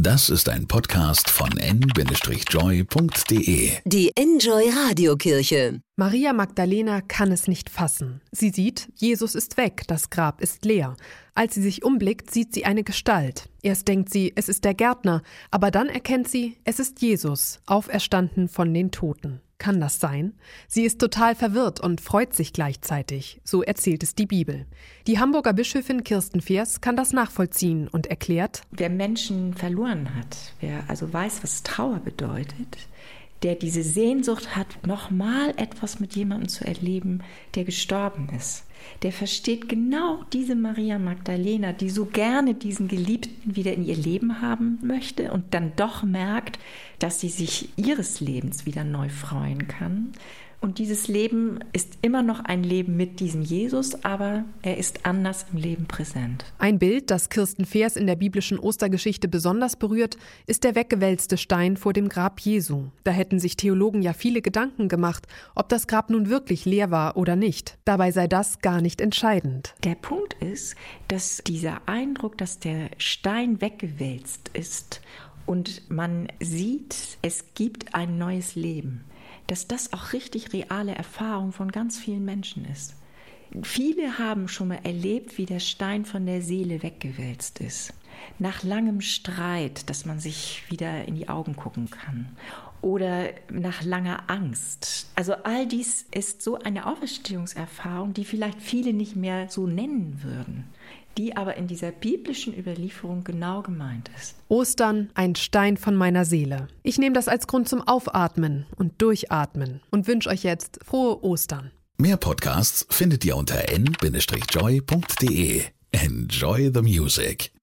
Das ist ein Podcast von n-joy.de. Die Enjoy Radiokirche. Maria Magdalena kann es nicht fassen. Sie sieht, Jesus ist weg, das Grab ist leer. Als sie sich umblickt, sieht sie eine Gestalt. Erst denkt sie, es ist der Gärtner, aber dann erkennt sie, es ist Jesus, auferstanden von den Toten. Kann das sein? Sie ist total verwirrt und freut sich gleichzeitig, so erzählt es die Bibel. Die Hamburger Bischöfin Kirsten Feers kann das nachvollziehen und erklärt: Wer Menschen verloren hat, wer also weiß, was Trauer bedeutet, der diese Sehnsucht hat, nochmal etwas mit jemandem zu erleben, der gestorben ist, der versteht genau diese Maria Magdalena, die so gerne diesen Geliebten wieder in ihr Leben haben möchte und dann doch merkt, dass sie sich ihres Lebens wieder neu freuen kann. Und dieses Leben ist immer noch ein Leben mit diesem Jesus, aber er ist anders im Leben präsent. Ein Bild, das Kirsten Feers in der biblischen Ostergeschichte besonders berührt, ist der weggewälzte Stein vor dem Grab Jesu. Da hätten sich Theologen ja viele Gedanken gemacht, ob das Grab nun wirklich leer war oder nicht. Dabei sei das gar nicht entscheidend. Der Punkt ist, dass dieser Eindruck, dass der Stein weggewälzt ist und man sieht, es gibt ein neues Leben, dass das auch richtig reale Erfahrung von ganz vielen Menschen ist. Viele haben schon mal erlebt, wie der Stein von der Seele weggewälzt ist. Nach langem Streit, dass man sich wieder in die Augen gucken kann. Oder nach langer Angst. Also all dies ist so eine Auferstehungserfahrung, die vielleicht viele nicht mehr so nennen würden, die aber in dieser biblischen Überlieferung genau gemeint ist. Ostern, ein Stein von meiner Seele. Ich nehme das als Grund zum Aufatmen und Durchatmen und wünsche euch jetzt frohe Ostern. Mehr Podcasts findet ihr unter n-joy.de. Enjoy the music.